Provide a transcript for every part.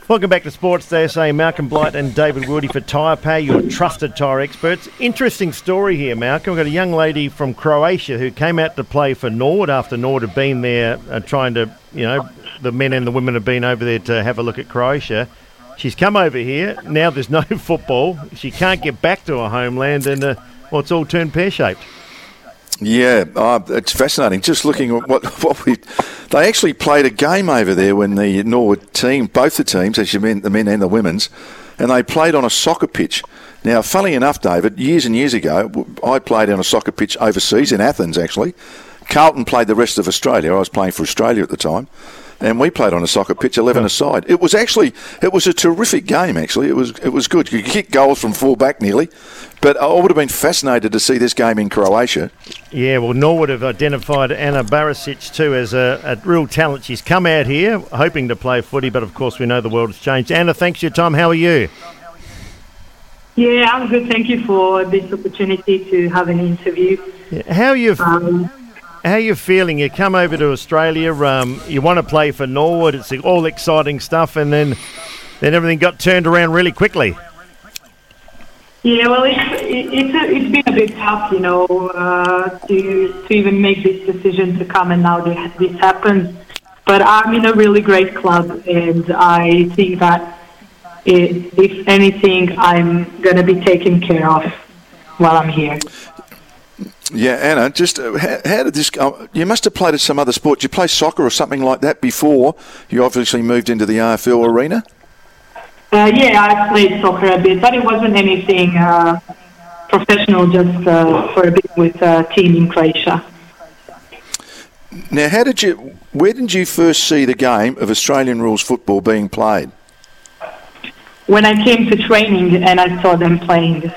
Welcome back to Sports Day SA. Malcolm Blight and David Woody for Tyre Power, your trusted tyre experts. Interesting story here, Malcolm. We've got a young lady from Croatia who came out to play for Norwood after Norwood had been there trying to, the men and the women have been over there to have a look at Croatia. She's come over here. Now there's no football. She can't get back to her homeland and, it's all turned pear-shaped. Yeah, it's fascinating. Just looking at what we... They actually played a game over there when the Norwood team, both the teams, as you meant the men and the women's, and they played on a soccer pitch. Now, funnily enough, David, years and years ago, I played on a soccer pitch overseas in Athens, actually. Carlton played the rest of Australia. I was playing for Australia at the time. And we played on a soccer pitch, 11 aside. It was a terrific game, actually. It was good. You could kick goals from full back nearly. But I would have been fascinated to see this game in Croatia. Yeah, well, Norwood have identified Anna Barisic too as a real talent. She's come out here hoping to play footy, but of course we know the world has changed. Anna, thanks for your time. How are you? Yeah, I'm good. Thank you for this opportunity to have an interview. Yeah. How are you feeling? You come over to Australia, you want to play for Norwood, it's all exciting stuff, and then everything got turned around really quickly. Yeah, well, it's been a bit tough, to even make this decision to come, and now this happens. But I'm in a really great club, and I think that if anything, I'm going to be taken care of while I'm here. Yeah, Anna, just how did this go? You must have played at some other sport. Did you play soccer or something like that before you obviously moved into the AFL arena? Yeah, I played soccer a bit, but it wasn't anything professional, just for a bit with a team in Croatia. Now, where did you first see the game of Australian rules football being played? When I came to training and I saw them playing.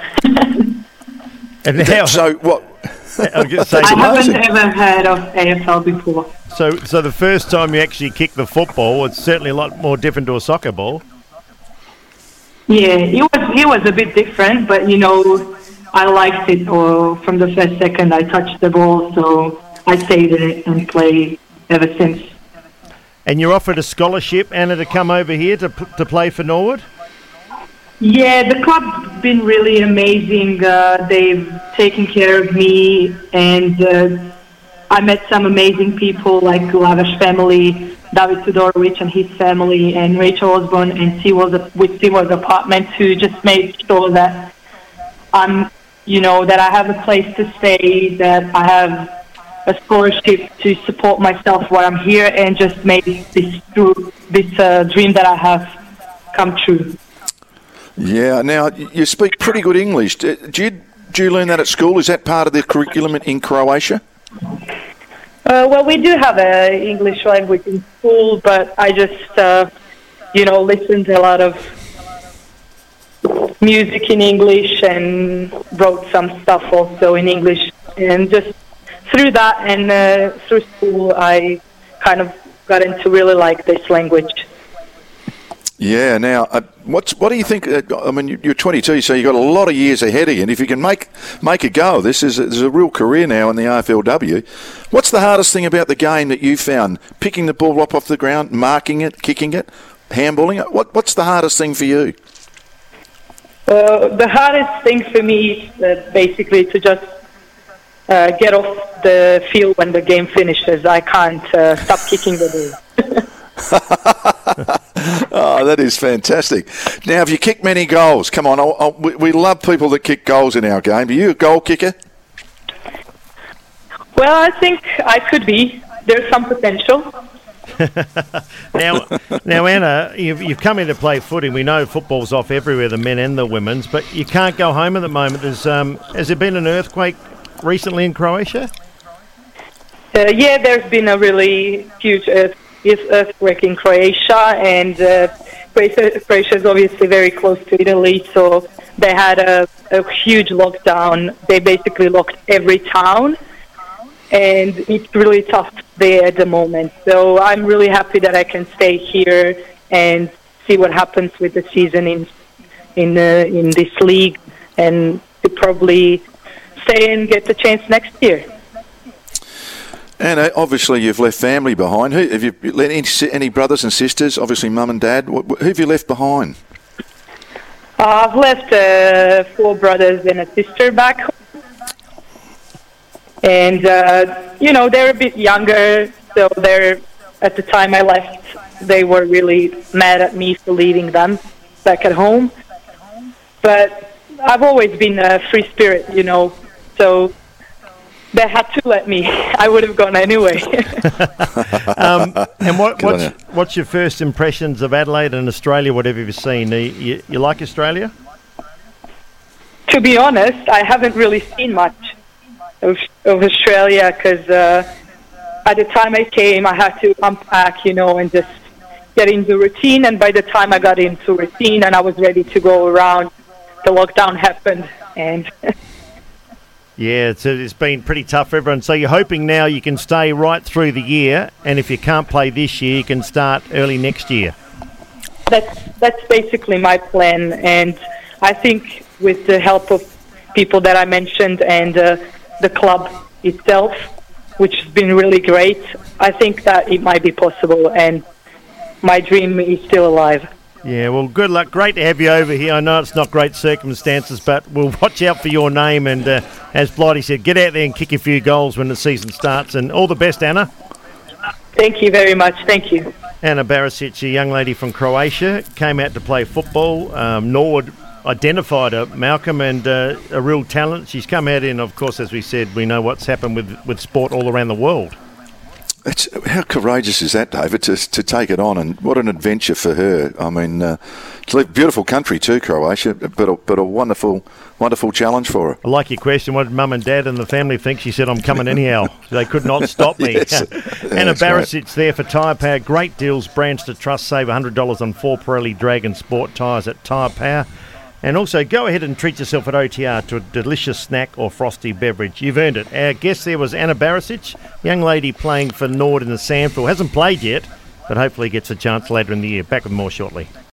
So what? I haven't ever heard of AFL before. So the first time you actually kicked the football, it's certainly a lot more different to a soccer ball. Yeah, it was a bit different, but I liked it. From the first second I touched the ball, so I stayed in it and played ever since. And you're offered a scholarship, Anna, to come over here to play for Norwood? Yeah, the club's been really amazing. They've taken care of me, and I met some amazing people like Lavash family, David Tudorovic and his family, and Rachel Osborne and Seaworld's Apartments, who just made sure that that I have a place to stay, that I have a scholarship to support myself while I'm here, and just made this dream that I have come true. Yeah, now you speak pretty good English. Do you learn that at school? Is that part of the curriculum in Croatia? Well, we do have an English language in school, but I just, listened to a lot of music in English and wrote some stuff also in English. And just through that and through school, I kind of got into really like this language. Yeah. Now, what do you think? You're 22, so you've got a lot of years ahead of you. And if you can make a go of this, there's a real career now in the AFLW. What's the hardest thing about the game that you found? Picking the ball up off the ground, marking it, kicking it, handballing it? What's the hardest thing for you? The hardest thing for me is basically to just get off the field when the game finishes. I can't stop kicking the ball. Oh, that is fantastic. Now, have you kicked many goals? Come on, we love people that kick goals in our game. Are you a goal kicker? Well, I think I could be. There's some potential. Now, Anna, you've come in to play footy. We know football's off everywhere, the men and the women's, but you can't go home at the moment. Has there been an earthquake recently in Croatia? Yeah, there's been a really huge earthquake in Croatia, and Croatia is obviously very close to Italy, so they had a huge lockdown. They basically locked every town, and it's really tough there at the moment. So I'm really happy that I can stay here and see what happens with the season in this league, and to probably stay and get the chance next year. And obviously you've left family behind. Who have you left? Any brothers and sisters? Obviously mum and dad. Who have you left behind? I've left 4 brothers and a sister back home. And, they're a bit younger, so at the time I left, they were really mad at me for leaving them back at home. But I've always been a free spirit, so they had to let me. I would have gone anyway. And what's your first impressions of Adelaide and Australia, whatever you've seen? You like Australia? To be honest, I haven't really seen much of Australia because at the time I came, I had to unpack, and just get into routine. And by the time I got into routine and I was ready to go around, the lockdown happened. And yeah, it's been pretty tough for everyone. So you're hoping now you can stay right through the year, and if you can't play this year, you can start early next year. That's basically my plan, and I think with the help of people that I mentioned and the club itself, which has been really great, I think that it might be possible, and my dream is still alive. Yeah, well, good luck. Great to have you over here. I know it's not great circumstances, but we'll watch out for your name. And as Blighty said, get out there and kick a few goals when the season starts. And all the best, Anna. Thank you very much. Thank you. Anna Barisic, a young lady from Croatia, came out to play football. Norwood identified her, Malcolm, and a real talent. She's come out in, of course, as we said, we know what's happened with sport all around the world. How courageous is that, David, to take it on, and what an adventure for her. I mean, it's a beautiful country too, Croatia, but a wonderful challenge for her. I like your question. What did Mum and Dad and the family think? She said, I'm coming anyhow. They could not stop me. Yes. Anna Barisic there for Tyre Power. Great deals, brands to trust. Save $100 on 4 Pirelli Dragon Sport tyres at Tyre Power. And also, go ahead and treat yourself at OTR to a delicious snack or frosty beverage. You've earned it. Our guest there was Anna Barisic, young lady playing for Nord in the SANFL. Hasn't played yet, but hopefully gets a chance later in the year. Back with more shortly.